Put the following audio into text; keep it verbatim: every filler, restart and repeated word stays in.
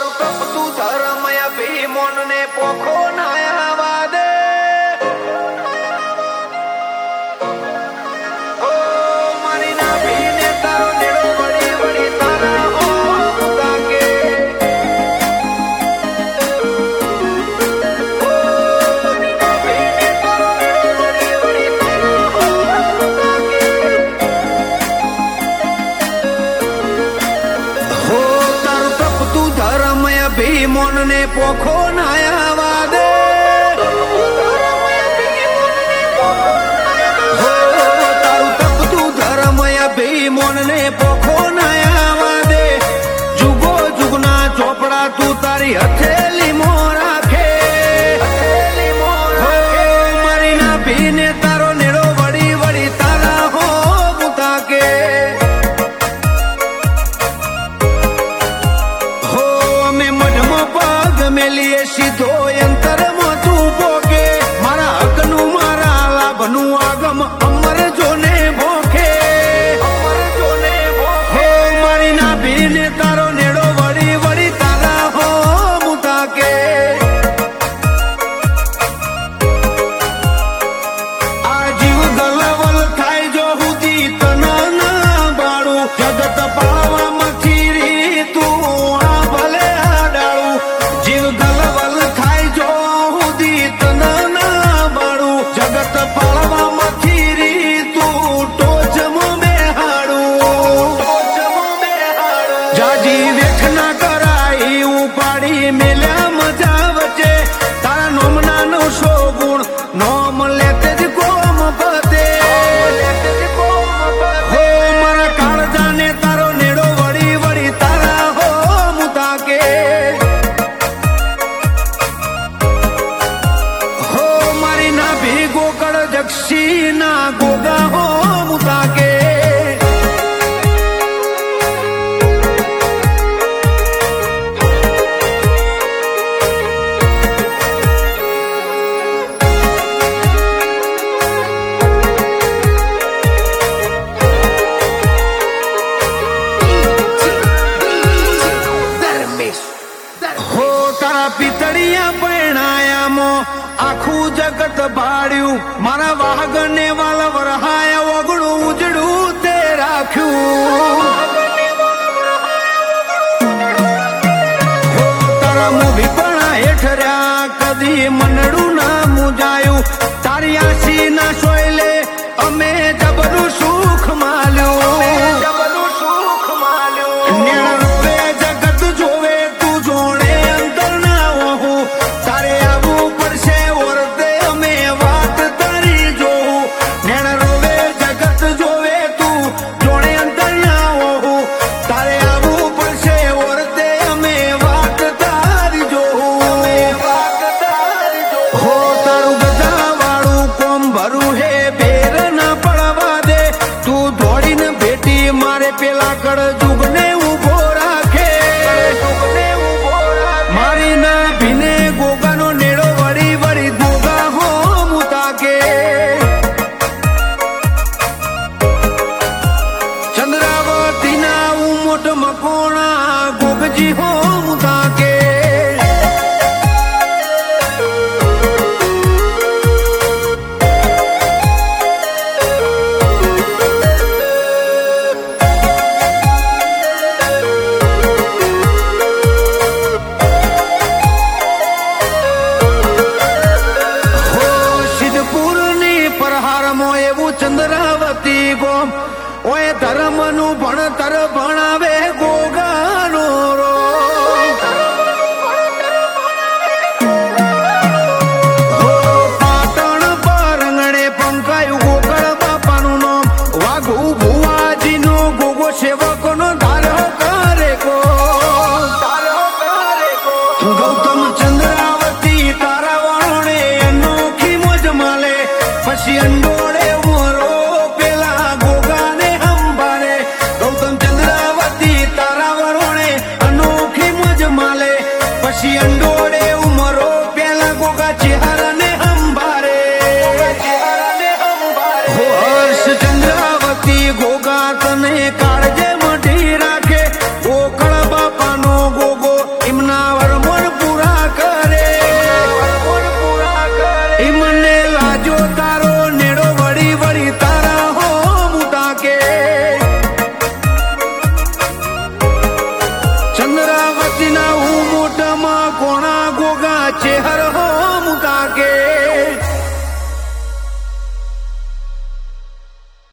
તારું તપતું ધર્મ અભિમન ને પોખો નાયા દે ઓ મારી ના ભીને તારો નેડો વળી વળી તારા હો તાકે ઓ મારી ના ભીને તારો નેડો વળી વળી તારા હો તાકે હો તારું તપતું ધર્મ અભિમન ને પોખો નાયા દે ભીમોન ને પોખો નાયા દે જુગો જુગના ચોપડા તું તારી હથેલી મો રાખે મારી ના ભીને તારો નેડો વળી વળી તારા હો મુતાકે હો અમે મઢમાં પગ મેલીએ સીધો અંતરમાં તું પોકે મારા હકનું મારા લાભનું આગમ અમર જોને ભોખે ભીને તારો નેડો વળી વળી તારા હો મુતાકે આ જીવ ગલવલ થાય જો હુદી તના ના બાળું જગત પાળવામાંથી રી તું આ ભલે આડાળું જીવ ગલવલ થાય જો હુદી તના ના બાળું જગત પાળવામાંથી રી તું ટોચમો બેહાડું જાજી વેઠ ના કરાઈ ઉપાડી મેલ્યા મજા વચ્ચે તારા નોમના નો સો ગુણ નોમ લેતે જ કોમ પતે હો મારા કાળજાને તારો નેડો વળી વળી તારા હો મુતાકે હો મારી ના ભીગો કળ જક્ષી ના ગોગા હો મુતાકે હો તારા પિતળિયા પરણાયામો આખું જગત ભાડ્યું મારા વાહગને વાલ વરહાયા ઓગણું ઉજળું તે રાખ્યું હો તારા મોભી પણ હેઠ રહ્યા કદી મનડું ના મુજાયું તારી આશી ના સોયલે અમે જબરું સુખ માલ્યું જબરું સુખ માલ્યું નેણ જગત જોવે તું જોડે અંતર ના હોઉં તારે આવવું પડશે ઓરતે અમે વાત તારી જોઉં નેણ રોવે જગત જોવે તું જોડે અંતર ના હોઉં તારે આવવું પડશે ઓરતે અમે વાત તારી જોઉં વાત તારી જોઉં હો તારું ગધા વાળું કોમ ભરું હે ભેર ના પડવા દે તું દોડીને ભેટી મારે પેલા કળ જુગને ઉભો રાખે મારી ના ભીને ગોગાનો નેડો વળી વળી ગોગા હો મુતાકે ચંદ્રાવતી ના ઉમોટ મકોણા ગોગજી હો મુતાકે ચંદ્રાવતી ગોમ ઓય ધર્મ નું ભણતર ભણાવે ગોગાનો રો હો પાટણ પરંગણે પંકાયું ગોકળ બાપાનું નામ વાઘુ ભુવાજી નો ગોગો સેવકો નો ધારો કરે કો ગૌતમ ચંદ્રાવતી તારા વાળોને અનોખી મોજ માલે પછી અંડોળે પછી અંડોળે ઉમરો પેલા ગોગા ચેહરા ને અંબારે હો હર્ષ ચંદ્રાવતી ગોગા તને કાળજે મઢી રાખે ગોકળ બાપાનો ગોગો એમના ચેહર હો